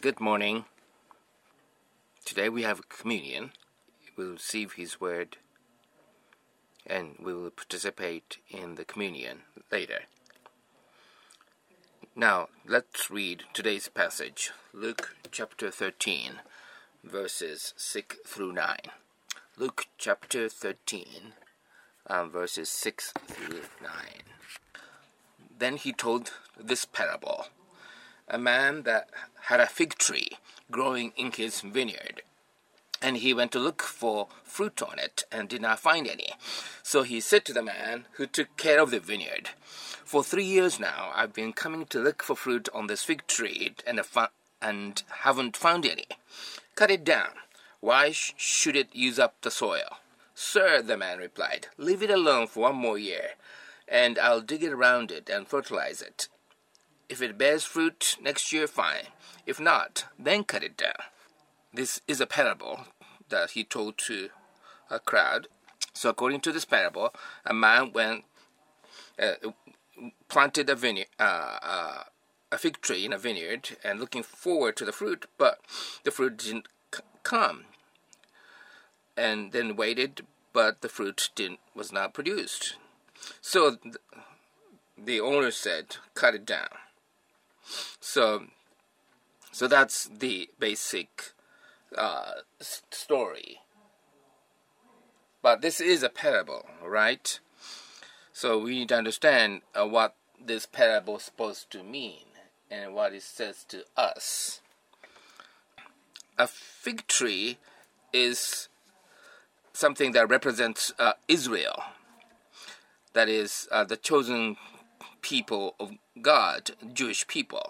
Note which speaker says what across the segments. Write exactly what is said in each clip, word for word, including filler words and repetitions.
Speaker 1: Good morning. Today we have a communion. We'll receive His Word and we will participate in the communion later. Now, let's read today's passage, Luke chapter thirteen, verses six through nine. Luke chapter thirteen, um, verses six through nine. Then he told this parable. A man that had a fig tree growing in his vineyard, and he went to look for fruit on it and did not find any. So he said to the man who took care of the vineyard, "For three years now I've been coming to look for fruit on this fig tree and, and haven't found any. Cut it down. Why sh- should it use up the soil?" "Sir," the man replied, "leave it alone for one more year, and I'll dig it around it and fertilize it. If it bears fruit next year, fine. If not, then cut it down." This is a parable that he told to a crowd. So according to this parable, a man went, uh, planted a vineyard, uh, uh, a fig tree in a vineyard, and looking forward to the fruit, but the fruit didn't c- come. And then waited, but the fruit didn't was not produced. So th- the owner said, "Cut it down." So, so that's the basic uh, story. But this is a parable, right? So we need to understand uh, what this parable is supposed to mean and what it says to us. A fig tree is something that represents uh, Israel. That is uh, the chosen people of God, Jewish people.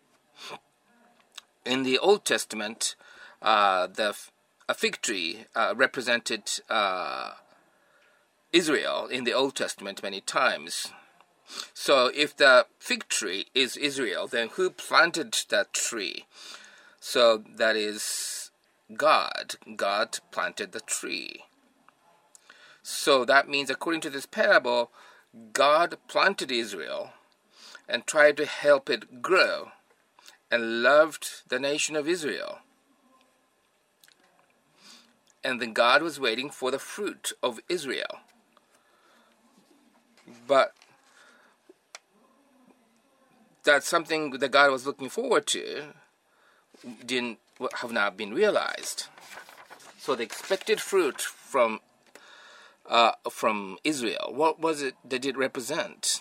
Speaker 1: In the Old Testament, uh, the a fig tree uh, represented uh, Israel in the Old Testament many times. So if the fig tree is Israel, then who planted that tree? So that is God. God planted the tree. So that means, according to this parable, God planted Israel and tried to help it grow and loved the nation of Israel. And then God was waiting for the fruit of Israel. But that's something that God was looking forward to didn't have not been realized. So the expected fruit from uh, from Israel, what was it that it represent?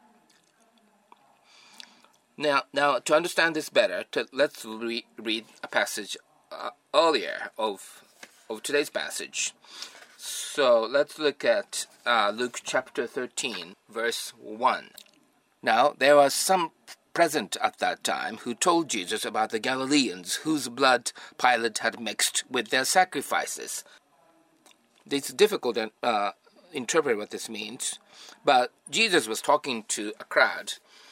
Speaker 1: Now, now to understand this better, to, let's re- read a passage uh, earlier of of today's passage. So let's look at uh, Luke chapter thirteen, verse one. Now there was some present at that time who told Jesus about the Galileans whose blood Pilate had mixed with their sacrifices. It's difficult to uh, interpret what this means, but Jesus was talking to a crowd,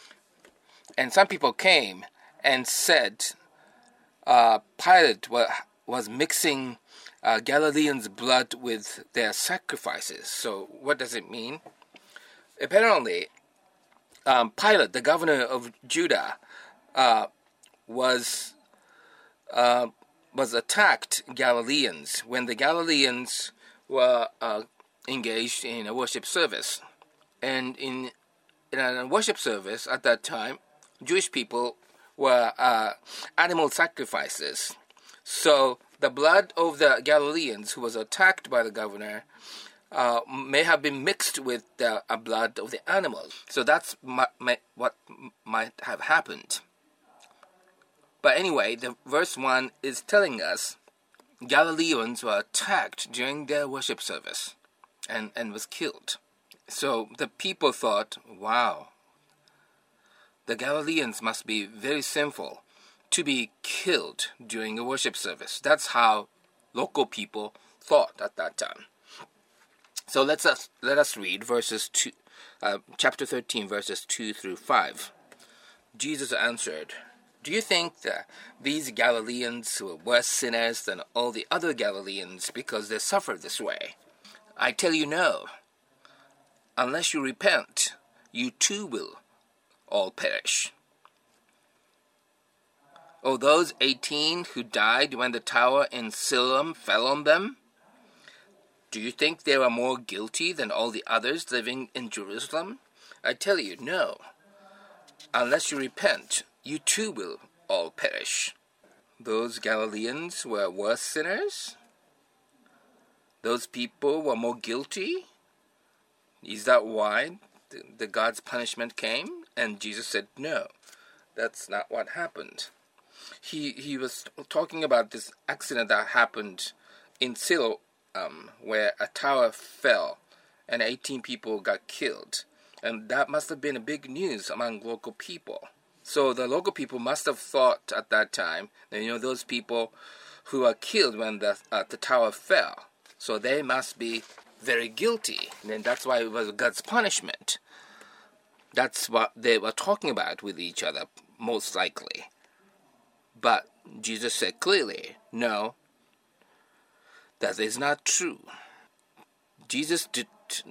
Speaker 1: and some people came and said uh, Pilate wa- was mixing uh, Galileans' blood with their sacrifices. So what does it mean? Apparently, um, Pilate, the governor of Judah, uh, was uh, was attacked Galileans when the Galileans were uh, engaged in a worship service. And in, in a worship service at that time, Jewish people were uh, animal sacrifices. So the blood of the Galileans who was attacked by the governor uh, may have been mixed with the uh, blood of the animals. So that's my, my, what might have happened. But anyway, the verse one is telling us Galileans were attacked during their worship service and, and was killed. So the people thought, wow, the Galileans must be very sinful to be killed during a worship service. That's how local people thought at that time. So let's us, let us read verses two, uh, chapter thirteen, verses two through five. Jesus answered, "Do you think that these Galileans were worse sinners than all the other Galileans because they suffered this way? I tell you no. Unless you repent, you too will all perish. Oh, those eighteen who died when the tower in Siloam fell on them? Do you think they were more guilty than all the others living in Jerusalem? I tell you, no. Unless you repent, you too will all perish. Those Galileans were worse sinners? Those people were more guilty? Is that why the, the God's punishment came? And Jesus said, no, that's not what happened. He he was talking about this accident that happened in Siloam, um, where a tower fell and eighteen people got killed. And that must have been a big news among local people. So the local people must have thought at that time that, you know, those people who were killed when the, uh, the tower fell, so they must be very guilty. And that's why it was God's punishment. That's what they were talking about with each other, most likely. But Jesus said clearly, no, that is not true. Jesus did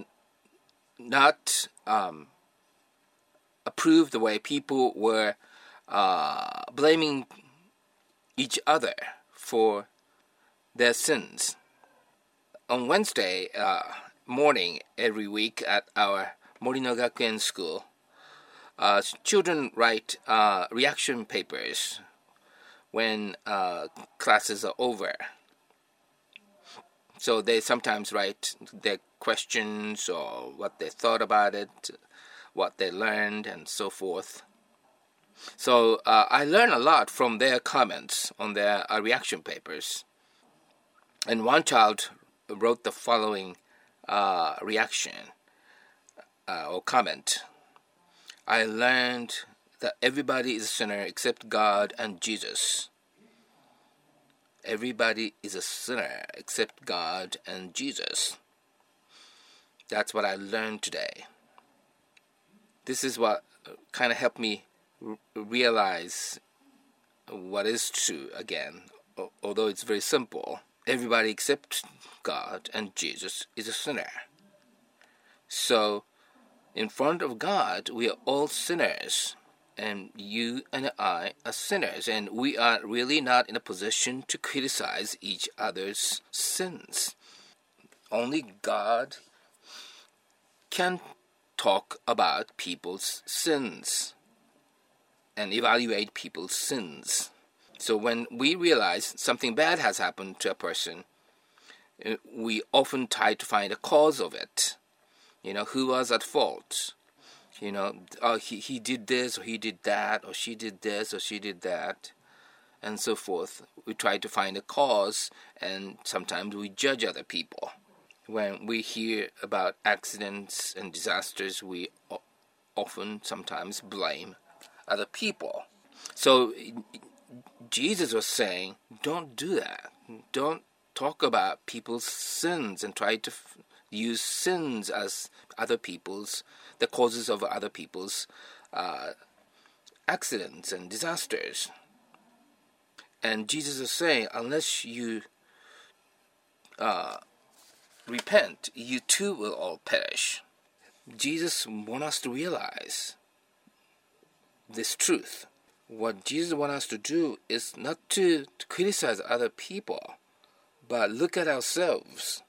Speaker 1: not um, approve the way people were uh, blaming each other for their sins. On Wednesday uh, morning every week at our Morino Gakuen school, uh, children write uh, reaction papers when uh, classes are over. So they sometimes write their questions or what they thought about it, what they learned, and so forth. So uh, I learned a lot from their comments on their uh, reaction papers. And one child wrote the following uh, reaction uh, or comment. I learned that everybody is a sinner except God and Jesus. Everybody is a sinner except God and Jesus. That's what I learned today. This is what kind of helped me r- realize what is true again, o- although it's very simple. Everybody except God and Jesus is a sinner. So, in front of God, we are all sinners. And you and I are sinners. And we are really not in a position to criticize each other's sins. Only God can talk about people's sins and evaluate people's sins. So when we realize something bad has happened to a person, we often try to find a cause of it. You know, who was at fault? You know, oh, he, he did this, or he did that, or she did this, or she did that, and so forth. We try to find a cause, and sometimes we judge other people. When we hear about accidents and disasters, we o- often sometimes blame other people. So Jesus was saying, don't do that. Don't talk about people's sins and try to f- use sins as other people's, the causes of other people's uh, accidents and disasters. And Jesus is saying, unless you uh, repent, you too will all perish. Jesus wants us to realize this truth. What Jesus wants us to do is not to, to criticize other people, but look at ourselves.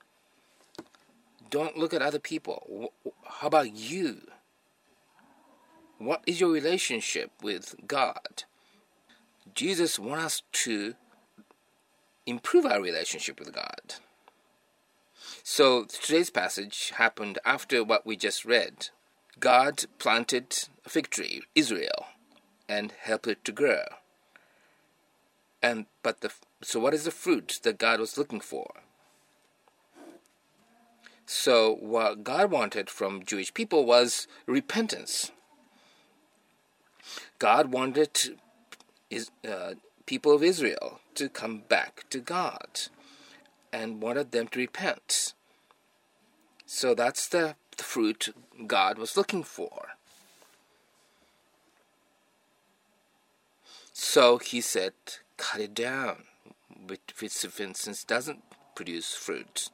Speaker 1: Don't look at other people. How about you? What is your relationship with God? Jesus wants us to improve our relationship with God. So today's passage happened after what we just read. God planted a fig tree, Israel, and helped it to grow. And but the so what is the fruit that God was looking for? So what God wanted from Jewish people was repentance. God wanted is, uh, people of Israel to come back to God and wanted them to repent. So that's the, the fruit God was looking for. So he said, cut it down, which, for instance, doesn't produce fruit.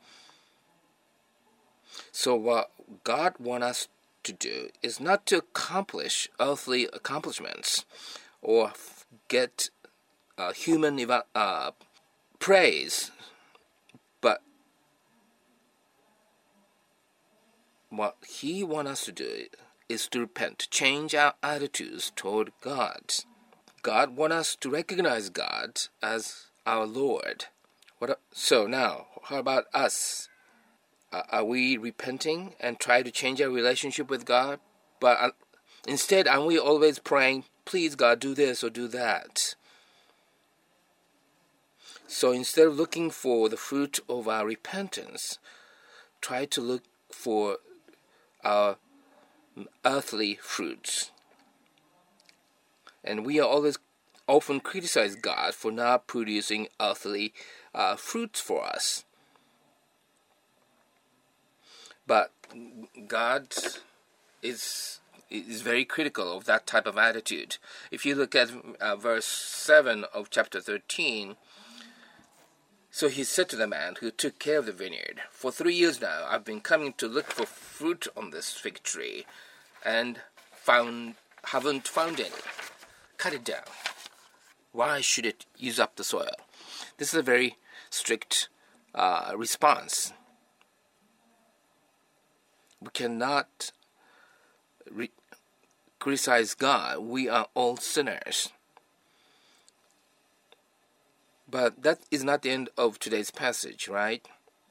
Speaker 1: So what God wants us to do is not to accomplish earthly accomplishments or get uh, human eva- uh, praise, but what he wants us to do is to repent, to change our attitudes toward God. God wants us to recognize God as our Lord. What? So now, how about us? Uh, are we repenting and try to change our relationship with God? But uh, instead, are we always praying, please God, do this or do that? So instead of looking for the fruit of our repentance, try to look for our earthly fruits. And we are always often criticize God for not producing earthly uh, fruits for us. But God is is very critical of that type of attitude. If you look at uh, verse seven of chapter thirteen, so he said to the man who took care of the vineyard, for three years now I've been coming to look for fruit on this fig tree, and found haven't found any. Cut it down. Why should it use up the soil? This is a very strict uh, response. We cannot re- criticize God. We are all sinners. But that is not the end of today's passage, right?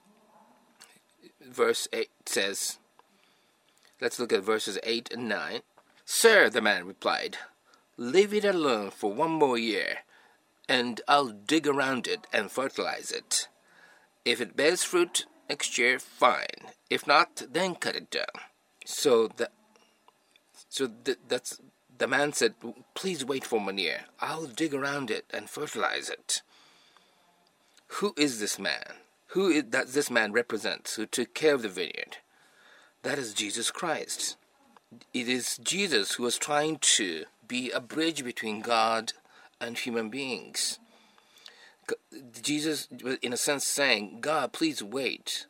Speaker 1: Verse eight says, let's look at verses eight and nine. Sir, the man replied, leave it alone for one more year, and I'll dig around it and fertilize it. If it bears fruit next year, fine. If not, then cut it down. So the, so the, that's the man said, please wait for one year. I'll dig around it and fertilize it. Who is this man? Who is, does this man represent who took care of the vineyard? That is Jesus Christ. It is Jesus who was trying to be a bridge between God and human beings. Jesus, in a sense, saying, God, please wait.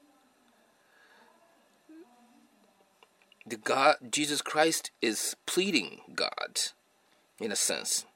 Speaker 1: The God, Jesus Christ is pleading God, in a sense.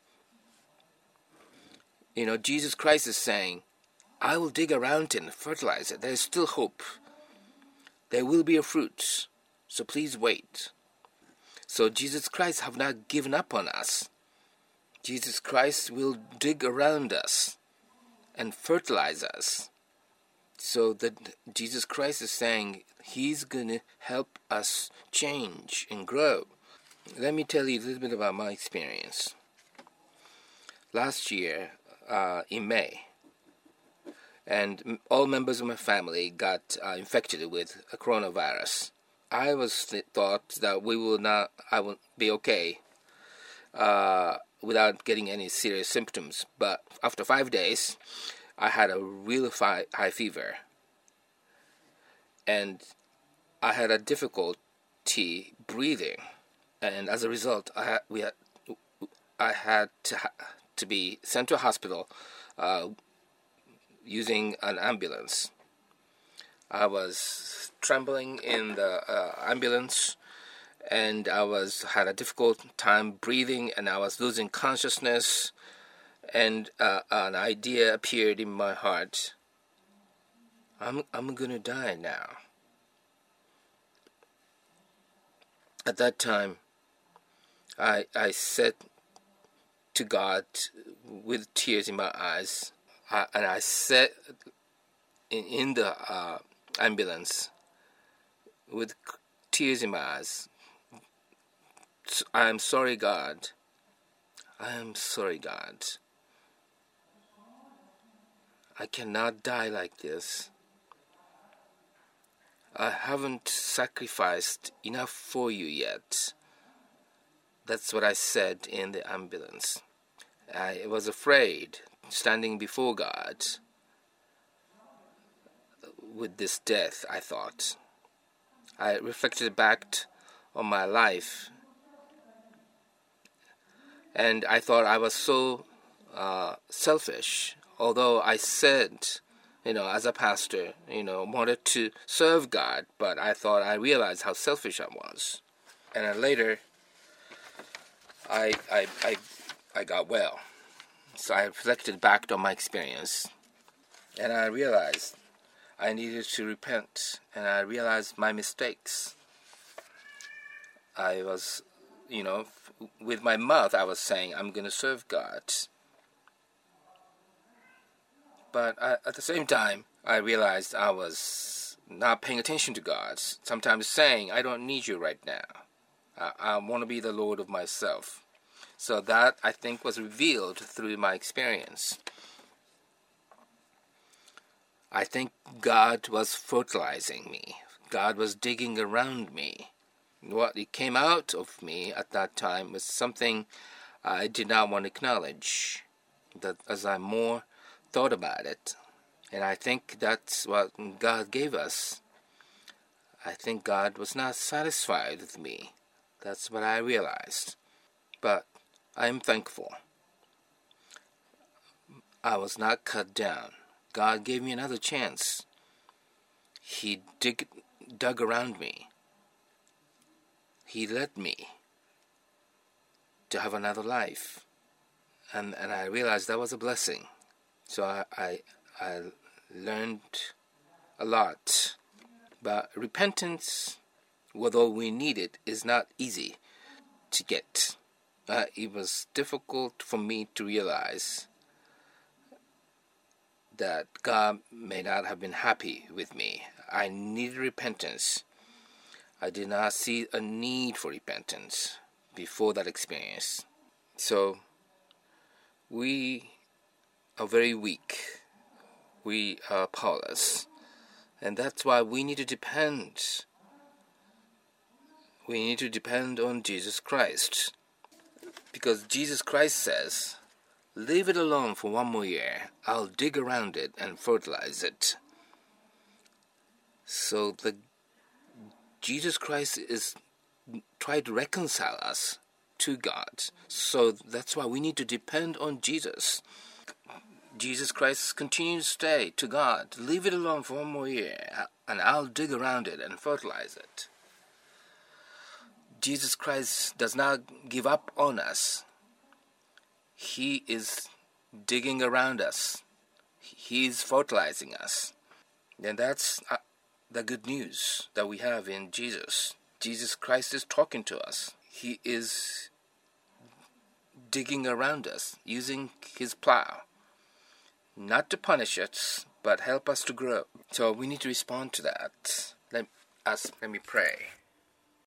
Speaker 1: You know, Jesus Christ is saying, I will dig around it and fertilize it. There is still hope. There will be a fruit. So please wait. So Jesus Christ have not given up on us. Jesus Christ will dig around us and fertilize us. So that Jesus Christ is saying He's going to help us change and grow. Let me tell you a little bit about my experience. Last year, uh, in May, and all members of my family got uh, infected with a coronavirus. I was th- thought that we will not, I will be okay uh, without getting any serious symptoms. But after five days, I had a really fi- high fever, and I had a difficulty breathing, and as a result, I had, we had, I had to ha- to be sent to a hospital uh, using an ambulance. I was trembling in the uh, ambulance, and I was had a difficult time breathing, and I was losing consciousness, and uh, an idea appeared in my heart. I'm I'm gonna die now. At that time, I I said to God with tears in my eyes, I, and I said in, in the uh, ambulance with tears in my eyes, I am sorry, God. I am sorry, God. I cannot die like this. I haven't sacrificed enough for you yet. That's what I said in the ambulance. I was afraid standing before God with this death, I thought. I reflected back on my life, and I thought I was so uh, selfish. Although I said, you know, as a pastor, you know, wanted to serve God, but I thought I realized how selfish I was. And then later, I I I I got well. So I reflected back on my experience, and I realized I needed to repent, and I realized my mistakes. I was, you know, with my mouth I was saying I'm going to serve God. But I, at the same time, I realized I was not paying attention to God. Sometimes saying, I don't need you right now. I, I want to be the Lord of myself. So that, I think, was revealed through my experience. I think God was fertilizing me. God was digging around me. What it came out of me at that time was something I did not want to acknowledge. That as I more thought about it, and I think that's what God gave us. I think God was not satisfied with me. That's what I realized. But I am thankful. I was not cut down. God gave me another chance. He dig, dug around me. He led me to have another life. And, and I realized that was a blessing. So I, I, I learned a lot. But repentance, although we need it, is not easy to get. Uh, it was difficult for me to realize that God may not have been happy with me. I needed repentance. I did not see a need for repentance before that experience. So we are very weak. We are powerless. And that's why we need to depend. We need to depend on Jesus Christ. Because Jesus Christ says, leave it alone for one more year. I'll dig around it and fertilize it. So the Jesus Christ is trying to reconcile us to God. So that's why we need to depend on Jesus. Jesus Christ continues to say to God, leave it alone for one more year, and I'll dig around it and fertilize it. Jesus Christ does not give up on us. He is digging around us. He is fertilizing us. And that's uh, the good news that we have in Jesus. Jesus Christ is talking to us. He is digging around us, using his plow. Not to punish us, but help us to grow. So we need to respond to that. Let us let me pray.